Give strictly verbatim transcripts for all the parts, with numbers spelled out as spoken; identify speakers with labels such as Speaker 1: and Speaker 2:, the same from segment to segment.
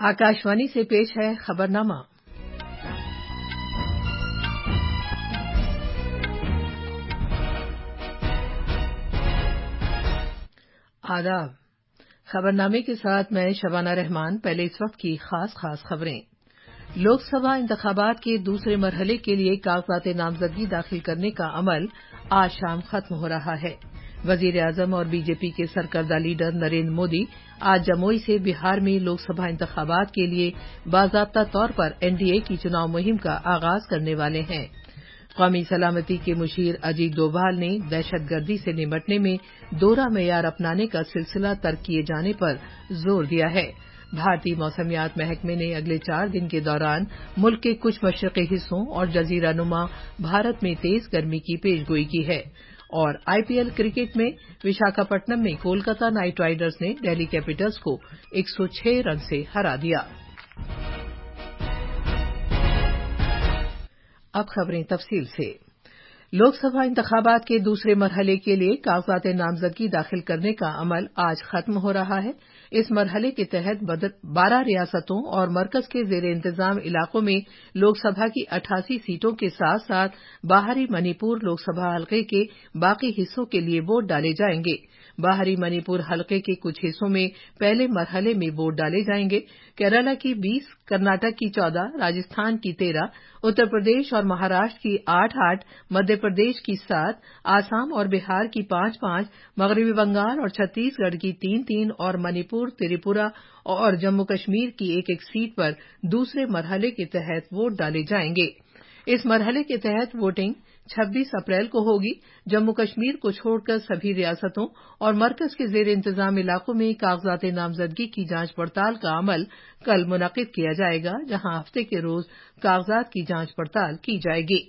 Speaker 1: आकाशवाणी से पेश है खबरनामा। आदाब। खबरनामे के साथ मैं शबाना रहमान। पहले इस वक्त की खास खास खबरें। लोकसभा इंतखाबात के दूसरे मरहले के लिए कागजात नामजदगी दाखिल करने का अमल आज शाम खत्म हो रहा है। वजीर-ए-आजम और बीजेपी के सरकर्दा लीडर नरेंद्र मोदी आज जमुई से बिहार में लोकसभा इंतखाबात के लिए बाज़ाब्ता तौर पर एनडीए की चुनाव मुहिम का आगाज करने वाले हैं। कौमी सलामती के मुशीर अजीत डोभाल ने दहशतगर्दी से निपटने में दोहरा मेयार अपनाने का सिलसिला तर्क किए जाने पर जोर दिया है। भारतीय मौसमियात महकमे ने अगले चार दिन के दौरान मुल्क के कुछ मशरक़ी हिस्सों और जजीरा नुमा भारत में तेज गर्मी की पेशगोई की है। और आईपीएल क्रिकेट में विशाखापट्टनम में कोलकाता नाइट राइडर्स ने दिल्ली कैपिटल्स को एक सौ छह रन से हरा दिया। अब खबरें तफसील से। लोकसभा इंतखाबात के दूसरे मरहले के लिए कागजात नामजदगी दाखिल करने का अमल आज खत्म हो रहा है। इस मरहले के तहत बारह रियासतों और मरकज के जेर इंतजाम इलाकों में लोकसभा की अठासी सीटों के साथ साथ बाहरी मणिपुर लोकसभा हलके के बाकी हिस्सों के लिए वोट डाले जाएंगे। बाहरी मणिपुर हलके के कुछ हिस्सों में पहले मरहले में वोट डाले जाएंगे। केरला की बीस, कर्नाटक की चौदह, राजस्थान की तेरह, उत्तर प्रदेश और महाराष्ट्र की आठ आठ, मध्य प्रदेश की सात, आसाम और बिहार की पांच पांच, मगरबी बंगाल और छत्तीसगढ़ की तीन तीन और मणिपुर, त्रिपुरा और जम्मू कश्मीर की एक एक सीट पर दूसरे मरहले के तहत वोट डाले जाएंगे। इस मरहले के तहत वोटिंग छब्बीस अप्रैल को होगी। जम्मू कश्मीर को छोड़कर सभी रियासतों और मरकज के जेर इंतजाम इलाकों में कागजात नामजदगी की जांच पड़ताल का अमल कल मुनक्किद किया जाएगा, जहां हफ्ते के रोज कागजात की जांच पड़ताल की जाएगी।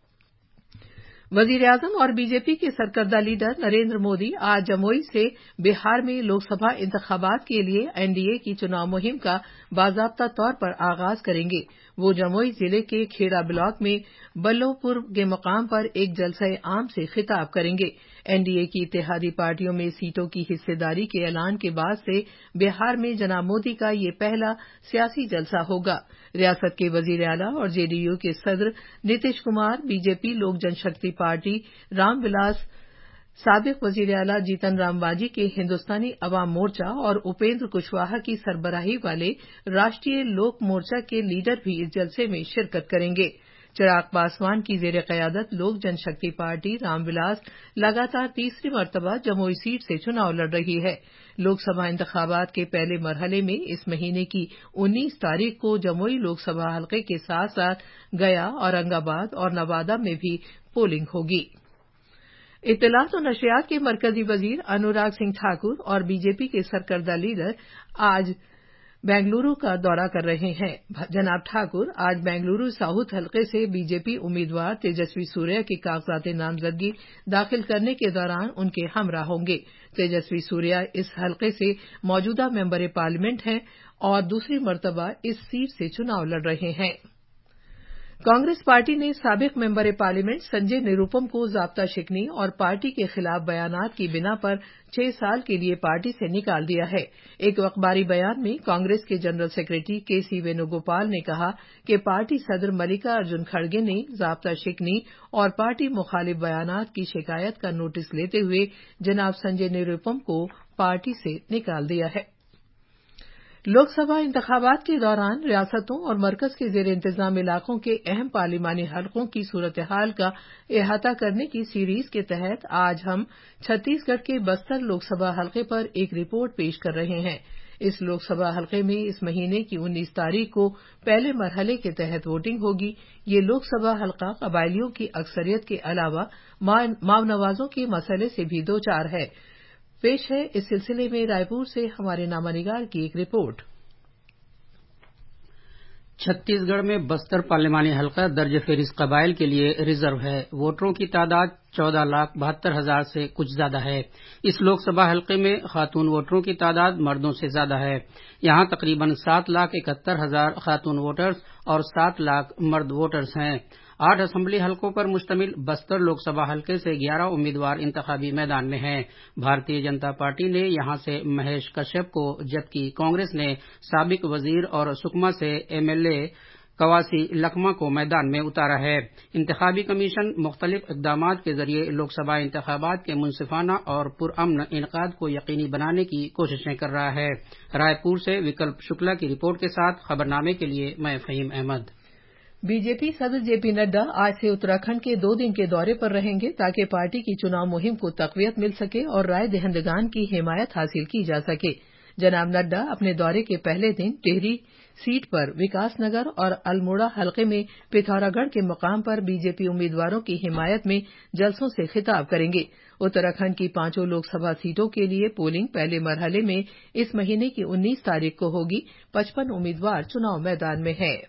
Speaker 1: वजीर-ए-आजम और बीजेपी के सरकर्दा लीडर नरेंद्र मोदी आज जमुई से बिहार में लोकसभा इंतखाबात के लिए एनडीए की चुनाव मुहिम का बाज़ाब्ता तौर पर आगाज करेंगे। वो जमुई जिले के खेड़ा ब्लॉक में बल्लोपुर के मकाम पर एक जलसा आम से खिताब करेंगे। एनडीए की इत्तेहादी पार्टियों में सीटों की हिस्सेदारी के ऐलान के बाद से बिहार में जनाब मोदी का ये पहला सियासी जलसा होगा। रियासत के वजीर आला और जेडीयू के सदर नीतीश कुमार, बीजेपी लोक जनशक्ति पार्टी रामविलास, साबिक वजीर आला जीतन राम मांझी के हिंदुस्तानी अवाम मोर्चा और उपेंद्र कुशवाहा की सरबराही वाले राष्ट्रीय लोक मोर्चा के लीडर भी इस जलसे में शिरकत करेंगे। चिराग पासवान की जेर क़यादत लोक जनशक्ति पार्टी रामविलास लगातार तीसरी मरतबा जमुई सीट से चुनाव लड़ रही है। लोकसभा इंतखाबात के पहले मरहले में इस महीने की उन्नीस तारीख को जमुई लोकसभा हलके के साथ साथ गया, औरंगाबाद और नवादा में भी पोलिंग होगी। इत्तलात और नशरियात के मरकजी वजीर अनुराग सिंह ठाकुर और बीजेपी के सरकर्दा लीडर आज बेंगलुरु का दौरा कर रहे हैं। जनाब ठाकुर आज बेंगलुरु साउथ हलके से बीजेपी उम्मीदवार तेजस्वी सूर्या के कागजात नामजदगी दाखिल करने के दौरान उनके हमरा होंगे। तेजस्वी सूर्या इस हलके से मौजूदा मेंबर पार्लियामेंट हैं और दूसरी मरतबा इस सीट से चुनाव लड़ रहे हैं। कांग्रेस पार्टी ने साबिक मेंबर पार्लियामेंट संजय निरुपम को ज़ाब्ता शिकनी और पार्टी के खिलाफ बयानात की बिना पर छह साल के लिए पार्टी से निकाल दिया है। एक अखबारी बयान में कांग्रेस के जनरल सेक्रेटरी के सी वेणुगोपाल ने कहा कि पार्टी सदर मल्लिकार्जुन खड़गे ने ज़ाब्ता शिकनी और पार्टी मुखालिफ बयानात की शिकायत का नोटिस लेते हुए जनाब संजय निरुपम को पार्टी से निकाल दिया है। लोकसभा इंतखाबात के दौरान रियासतों और मरकज के जेर इंतजाम इलाकों के अहम पार्लिमानी हलकों की सूरत हाल का अहाता करने की सीरीज के तहत आज हम छत्तीसगढ़ के बस्तर लोकसभा हलके पर एक रिपोर्ट पेश कर रहे हैं। इस लोकसभा हलके में इस महीने की उन्नीस तारीख को पहले मरहले के तहत वोटिंग होगी। ये लोकसभा हलका कबायलियों की अक्सरियत के अलावा माव नवाजों के मसले से भी दो चार है। पेश है इस सिलसिले में रायपुर से हमारे नामानिगार की एक रिपोर्ट।
Speaker 2: छत्तीसगढ़ में बस्तर पार्लिमानी हलका दर्ज फेरिस कबाइल के लिए रिजर्व है। वोटरों की तादाद चौदह लाख बहत्तर हजार से कुछ ज्यादा है। इस लोकसभा हलके में खातून वोटरों की तादाद मर्दों से ज्यादा है। यहां तकरीबन सात लाख इकहत्तर हजार खातून वोटर्स और सात लाख मर्द वोटर्स हैं। آٹھ اسمبلی حلقوں پر مشتمل بستر لوک سبھا حلقے سے گیارہ امیدوار انتخابی میدان میں ہیں۔ بھارتیہ جنتا پارٹی نے یہاں سے مہیش کشیپ کو، جبکہ کانگریس نے سابق وزیر اور سکما سے ایم ایل اے کواسی لکھما کو میدان میں اتارا ہے۔ انتخابی کمیشن مختلف اقدامات کے ذریعے لوک سبھا انتخابات کے منصفانہ اور پرامن انعقاد کو یقینی بنانے کی کوششیں کر رہا ہے۔ رائے پور سے وکلپ شکلا کی رپورٹ کے ساتھ خبرنامے کے لیے میں Fahim Ahmed.
Speaker 1: B J P صدر جے پی نڈا آج سے اتراکھنڈ کے دو دن کے دورے پر رہیں گے تاکہ پارٹی کی چناؤ مہم کو تقویت مل سکے اور رائے دہندگان کی حمایت حاصل کی جا سکے۔ جناب نڈا اپنے دورے کے پہلے دن ٹہری سیٹ پر وکاس نگر اور الموڑا حلقے میں پتھورا گڑھ کے مقام پر بی جے پی امیدواروں کی حمایت میں جلسوں سے خطاب کریں گے۔ اتراکھنڈ کی پانچوں لوک سبھا سیٹوں کے لیے پولنگ پہلے مرحلے میں اس مہینے کی انیس تاریخ کو ہوگی۔ پچپن امیدوار چناؤ میدان میں ہیں۔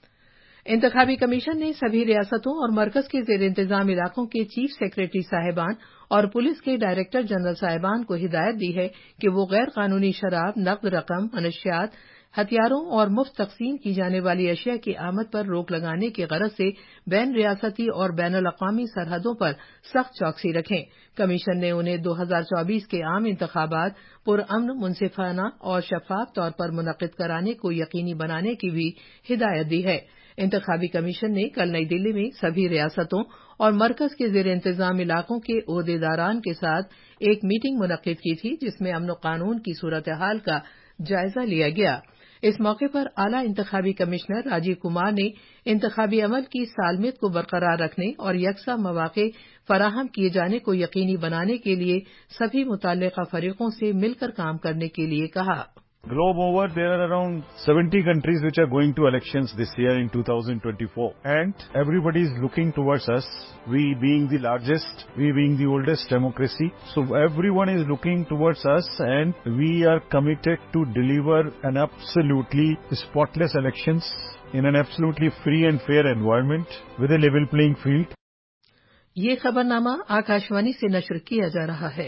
Speaker 1: انتخابی کمیشن نے سبھی ریاستوں اور مرکز کے زیر انتظام علاقوں کے چیف سیکریٹری صاحبان اور پولیس کے ڈائریکٹر جنرل صاحبان کو ہدایت دی ہے کہ وہ غیر قانونی شراب، نقد رقم، منشیات، ہتھیاروں اور مفت تقسیم کی جانے والی اشیاء کی آمد پر روک لگانے کی غرض سے بین ریاستی اور بین الاقوامی سرحدوں پر سخت چوکسی رکھیں۔ کمیشن نے انہیں دو ہزار چوبیس کے عام انتخابات پرامن، منصفانہ اور شفاف طور پر منعقد کرانے کو یقینی بنانے کی بھی ہدایت دی ہے۔ انتخابی کمیشن نے کل نئی دلی میں سبھی ریاستوں اور مرکز کے زیر انتظام علاقوں کے عہدیداران کے ساتھ ایک میٹنگ منعقد کی تھی، جس میں امن و قانون کی صورتحال کا جائزہ لیا گیا۔ اس موقع پر اعلیٰ انتخابی کمشنر راجیو کمار نے انتخابی عمل کی سالمیت کو برقرار رکھنے اور یکساں مواقع فراہم کیے جانے کو یقینی بنانے کے لیے سبھی متعلقہ فریقوں سے مل کر کام کرنے کے لیے کہا۔
Speaker 3: Globe over, there are around seventy countries which are going to elections this year in two thousand twenty-four. And everybody is looking towards us, we being the largest, we being the oldest democracy. So everyone is looking towards us and we are committed to deliver an absolutely spotless elections in an absolutely free and fair environment with a level playing field.
Speaker 1: یہ خبرنامہ آکاشوانی سے نشر کیا جا رہا ہے۔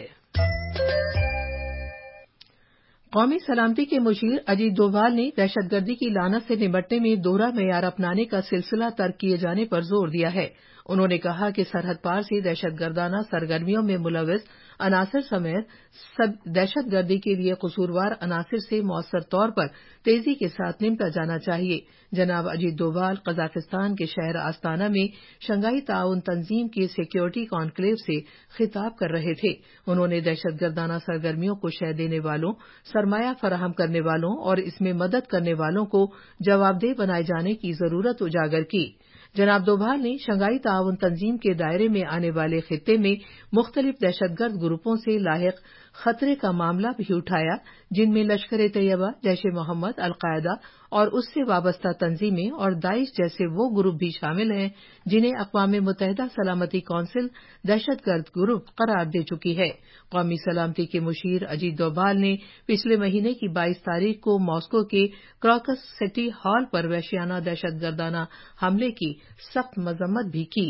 Speaker 1: قومی سلامتی کے مشیر اجیت ڈوبھال نے دہشت گردی کی لعنت سے نمٹنے میں دوہرا معیار اپنانے کا سلسلہ ترک کیے جانے پر زور دیا ہے۔ انہوں نے کہا کہ سرحد پار سے دہشت گردانہ سرگرمیوں میں ملوث عناصر سمیت سب دہشت گردی کے لیے قصوروار عناصر سے مؤثر طور پر تیزی کے ساتھ نمٹا جانا چاہیے۔ جناب اجیت ڈوبھال قزاقستان کے شہر آستانہ میں شنگھائی تعاون تنظیم کے سیکیورٹی کانکلیو سے خطاب کر رہے تھے۔ انہوں نے دہشت گردانہ سرگرمیوں کو شہ دینے والوں، سرمایہ فراہم کرنے والوں اور اس میں مدد کرنے والوں کو جواب دہ بنائے جانے کی ضرورت اجاگر کی۔ جناب ڈوبھال نے شنگھائی تعاون تنظیم کے دائرے میں آنے والے خطے میں مختلف دہشت گرد گروپوں سے لاحق خطرے کا معاملہ بھی اٹھایا، جن میں لشکر طیبہ، جیش محمد، القاعدہ اور اس سے وابستہ تنظیمیں اور داعش جیسے وہ گروپ بھی شامل ہیں جنہیں اقوام متحدہ سلامتی کونسل دہشت گرد گروپ قرار دے چکی ہے۔ قومی سلامتی کے مشیر اجیت ڈوبھال نے پچھلے مہینے کی بائیس تاریخ کو ماسکو کے کراکس سٹی ہال پر وحشیانہ دہشت گردانہ حملے کی سخت مذمت بھی کی۔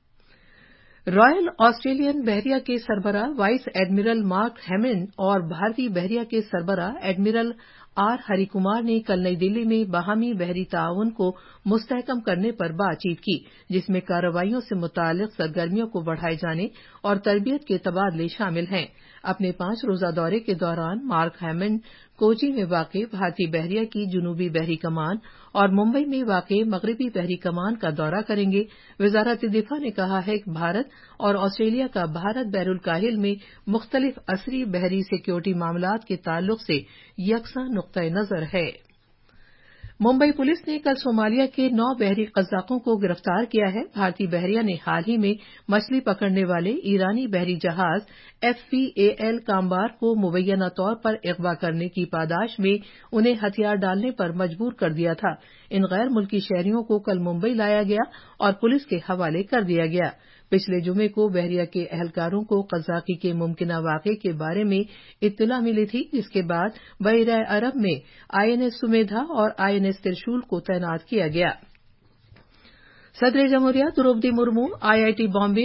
Speaker 1: رائل آسٹریلین بحریہ کے سربراہ وائس ایڈمرل مارک ہیمن اور بھارتی بحریہ کے سربراہ ایڈمرل آر ہری کمار نے کل نئی دلی میں باہمی بحری تعاون کو مستحکم کرنے پر بات چیت کی، جس میں کارروائیوں سے متعلق سرگرمیوں کو بڑھائے جانے اور تربیت کے تبادلے شامل ہیں۔ اپنے پانچ روزہ دورے کے دوران مارک ہیمن کوچی میں واقع بھارتی بحریہ کی جنوبی بحری کمان اور ممبئی میں واقع مغربی بحری کمان کا دورہ کریں گے۔ وزارت دفاع نے کہا ہے کہ بھارت اور آسٹریلیا کا بھارت بحر الکاہل میں مختلف عصری بحری سیکیورٹی معاملات کے تعلق سے یکساں نقطۂ نظر ہے۔ ممبئی پولیس نے کل صومالیہ کے نو بحری قزاقوں کو گرفتار کیا ہے۔ بھارتی بحریہ نے حال ہی میں مچھلی پکڑنے والے ایرانی بحری جہاز ایف وی اے ایل کامبار کو مبینہ طور پر اغوا کرنے کی پاداش میں انہیں ہتھیار ڈالنے پر مجبور کر دیا تھا۔ ان غیر ملکی شہریوں کو کل ممبئی لایا گیا اور پولیس کے حوالے کر دیا گیا۔ پچھلے جمعے کو بحریہ کے اہلکاروں کو قزاقی کے ممکنہ واقعے کے بارے میں اطلاع ملی تھی، جس کے بعد بحیرہ عرب میں آئی این ایس سمیدھا اور آئی این ایس ترشول کو تعینات کیا گیا۔ صدر جمہوریہ Droupadi Murmu I I T Bombay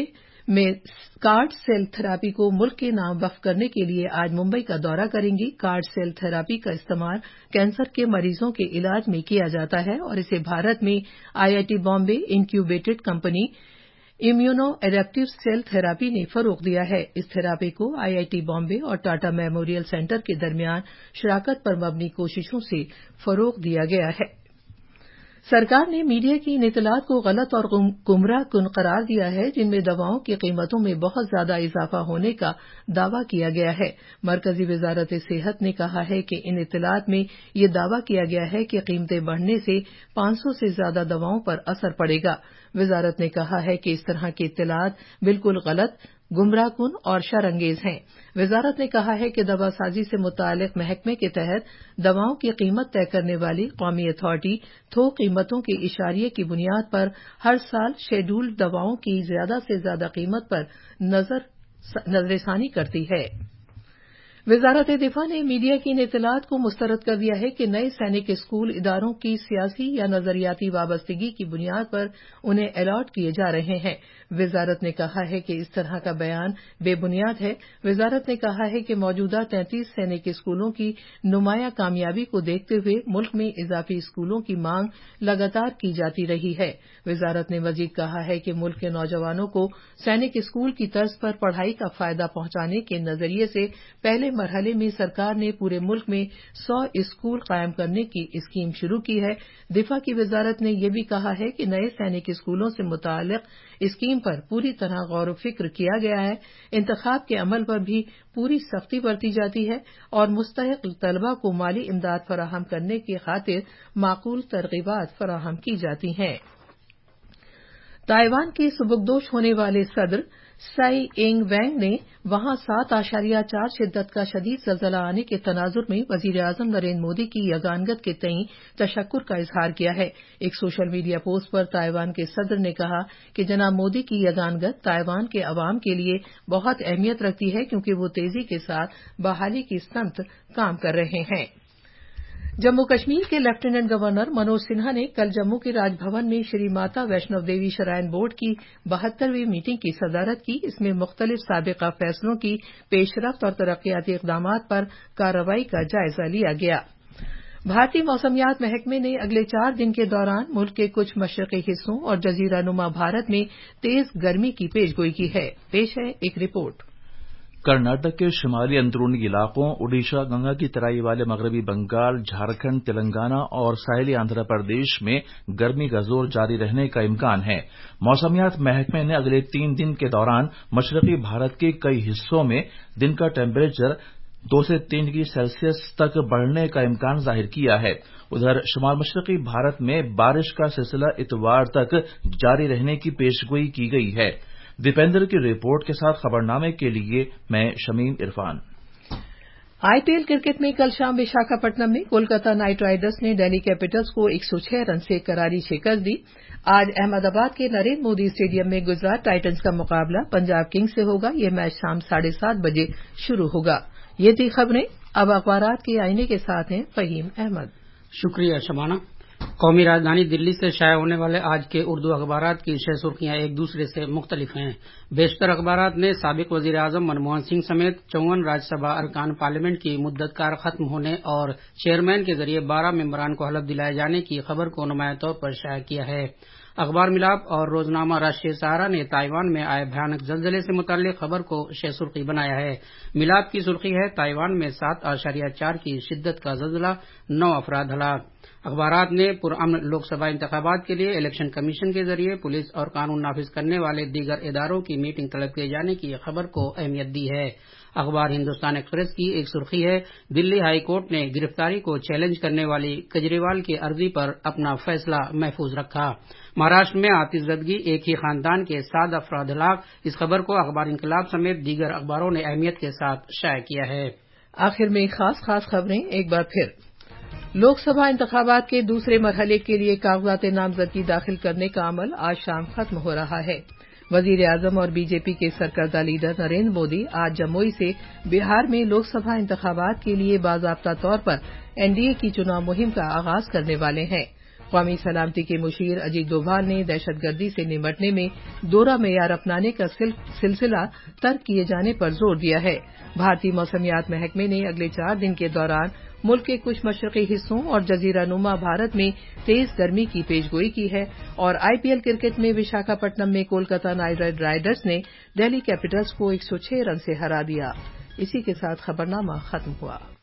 Speaker 1: میں کارڈ سیل تھراپی کو ملک کے نام وقف کرنے کے لیے آج ممبئی کا دورہ کریں گی۔ کارڈ سیل تھراپی کا استعمال کینسر کے مریضوں کے علاج میں کیا جاتا ہے اور اسے بھارت میں I I T Bombay incubated company immuno adaptive cell therapy نے فروغ دیا ہے۔ اس تھراپی کو آئی آئی ٹی بامبے اور ٹاٹا میموریل سینٹر کے درمیان شراکت پر مبنی کوششوں سے فروغ دیا گیا ہے۔ سرکار نے میڈیا کی ان اطلاعات کو غلط اور گمراہ کن قرار دیا ہے جن میں دواؤں کی قیمتوں میں بہت زیادہ اضافہ ہونے کا دعویٰ کیا گیا ہے۔ مرکزی وزارت صحت نے کہا ہے کہ ان اطلاعات میں یہ دعویٰ کیا گیا ہے کہ قیمتیں بڑھنے سے پانچ سو سے زیادہ دواؤں پر اثر پڑے گا۔ وزارت نے کہا ہے کہ اس طرح کی اطلاعات بالکل غلط، گمراہ کن اور شر انگیز ہیں۔ وزارت نے کہا ہے کہ دوا سازی سے متعلق محکمے کے تحت دواؤں کی قیمت طے کرنے والی قومی اتھارٹی تھوک قیمتوں کے اشاریے کی بنیاد پر ہر سال شیڈولڈ دواؤں کی زیادہ سے زیادہ قیمت پر نظر ثانی کرتی ہے۔ وزارت دفاع نے میڈیا کی ان اطلاعات کو مسترد کر دیا ہے کہ نئے سینک اسکول اداروں کی سیاسی یا نظریاتی وابستگی کی بنیاد پر انہیں الاٹ کیے جا رہے ہیں۔ وزارت نے کہا ہے کہ اس طرح کا بیان بے بنیاد ہے۔ وزارت نے کہا ہے کہ موجودہ تینتیس سینک اسکولوں کی نمایاں کامیابی کو دیکھتے ہوئے ملک میں اضافی اسکولوں کی مانگ لگاتار کی جاتی رہی ہے۔ وزارت نے مزید کہا ہے کہ ملک کے نوجوانوں کو سینک اسکول کی طرز پر پڑھائی کا فائدہ پہنچانے کے نظریے سے پہلے مرحلے میں سرکار نے پورے ملک میں سو اسکول قائم کرنے کی اسکیم شروع کی ہے۔ دفاع کی وزارت نے یہ بھی کہا ہے کہ نئے سینک اسکولوں سے متعلق اسکیم پر پوری طرح غور و فکر کیا گیا ہے، انتخاب کے عمل پر بھی پوری سختی برتی جاتی ہے اور مستحق طلباء کو مالی امداد فراہم کرنے کی خاطر معقول ترغیبات فراہم کی جاتی ہیں۔ تائیوان کے سبکدوش ہونے والے صدر سائی اینگ وینگ نے وہاں سات اشاریہ چار شدت کا شدید زلزلہ آنے کے تناظر میں وزیر اعظم نریندر مودی کی یگانگت کے تئیں تشکر کا اظہار کیا ہے۔ ایک سوشل میڈیا پوسٹ پر تائیوان کے صدر نے کہا کہ جناب مودی کی یگانگت تائیوان کے عوام کے لیے بہت اہمیت رکھتی ہے کیونکہ وہ تیزی کے ساتھ بحالی کی سمت کام کر رہے ہیں۔ جموں کشمیر کے لیفٹیننٹ گورنر منوج سنہا نے کل جموں کے راج بھون میں شری ماتا ویشنو دیوی شرائن بورڈ کی بہترویں میٹنگ کی صدارت کی۔ اس میں مختلف سابقہ فیصلوں کی پیش رفت اور ترقیاتی اقدامات پر کارروائی کا جائزہ لیا گیا۔ بھارتی موسمیات محکمے نے اگلے چار دن کے دوران ملک کے کچھ مشرقی حصوں اور جزیرہ نما بھارت میں تیز گرمی کی پیشگوئی کی ہے۔ پیش ہے ایک رپورٹ۔
Speaker 4: کرناٹک کے شمالی اندرونی علاقوں، اوڈیشہ، گنگا کی ترائی والے مغربی بنگال، جھارکھنڈ، تلنگانہ اور ساحلی آندھرا پردیش میں گرمی کا زور جاری رہنے کا امکان ہے۔ موسمیات محکمے نے اگلے تین دن کے دوران مشرقی بھارت کے کئی حصوں میں دن کا ٹیمپریچر دو سے تین ڈگری سیلسیس تک بڑھنے کا امکان ظاہر کیا ہے۔ ادھر شمال مشرقی بھارت میں بارش کا سلسلہ اتوار تک جاری رہنے کی پیشگوئی کی گئی ہے۔ دیپیندر کی رپورٹ کے ساتھ خبرنامے کے لیے میں Shamim Irfan.
Speaker 1: I P L cricket میں کل شام وشاکھاپٹنم میں کولکاتہ نائٹ رائڈرز نے دہلی کیپٹلز کو ایک سو چھ رن سے کراری شکست دی۔ آج احمد آباد کے نریندر مودی اسٹیڈیم میں گجرات ٹائٹنز کا مقابلہ پنجاب کنگز سے ہوگا۔ یہ میچ شام ساڑھے سات بجے شروع ہوگا۔ یہ تھی خبریں۔ اب اخبارات کے آئینے کے ساتھ ہیں فہیم احمد۔
Speaker 2: شکریہ شبانہ۔ قومی راجدھانی دلی سے شائع ہونے والے آج کے اردو اخبارات کی شہ سرخیاں ایک دوسرے سے مختلف ہیں۔ بیشتر اخبارات نے سابق وزیر اعظم منموہن سنگھ سمیت چون راجیہ سبھا ارکان پارلیمنٹ کی مدت کار ختم ہونے اور چیئرمین کے ذریعے بارہ ممبران کو حلف دلائے جانے کی خبر کو نمایاں طور پر شائع کیا ہے۔ اخبار ملاپ اور روزنامہ راشٹریہ سہارا نے تائیوان میں آئے بھیانک زلزلے سے متعلق خبر کو شہ سرخی بنایا ہے۔ ملاپ کی سرخی ہے تائیوان میں سات اشاریہ چار کی شدت کا زلزلہ، نو افراد ہلاک۔ اخبارات نے پرامن لوک سبھا انتخابات کے لیے الیکشن کمیشن کے ذریعے پولیس اور قانون نافذ کرنے والے دیگر اداروں کی میٹنگ طلب کیے جانے کی خبر کو اہمیت دی ہے۔ اخبار ہندوستان ایکسپریس کی ایک سرخی ہے دلی ہائی کورٹ نے گرفتاری کو چیلنج کرنے والی کیجریوال کی عرضی پر اپنا فیصلہ محفوظ رکھا۔ مہاراشٹر میں آتش زدگی، ایک ہی خاندان کے سات افراد ہلاک۔ اس خبر کو اخبار انقلاب سمیت دیگر اخباروں نے اہمیت کے ساتھ شائع کیا ہے۔
Speaker 1: آخر میں خاص خاص خبریں ایک بار پھر۔ لوک سبھا انتخابات کے دوسرے مرحلے کے لیے کاغذات نامزدگی داخل کرنے کا عمل آج شام ختم ہو رہا ہے۔ وزیر اعظم اور بی جے پی کے سرکردہ لیڈر نریندر مودی آج جموئی سے بہار میں لوک سبھا انتخابات کے لیے باضابطہ طور پر این ڈی اے کی چناؤ مہم کا آغاز کرنے والے ہیں۔ قومی سلامتی کے مشیر اجیت ڈوبھال نے دہشت گردی سے نمٹنے میں دوہرا معیار اپنانے کا سلسلہ ترک کیے جانے پر زور دیا ہے۔ بھارتی موسمیات محکمے نے اگلے چار دن کے دوران ملک کے کچھ مشرقی حصوں اور جزیرہ نما بھارت میں تیز گرمی کی پیشگوئی کی ہے، اور آئی پی ایل کرکٹ میں وشاکھاپٹنم میں کولکاتہ نائٹ رائڈرز نے دہلی کیپٹلز کو ایک سو چھ رن سے ہرا دیا۔ اسی کے ساتھ خبرنامہ ختم ہوا۔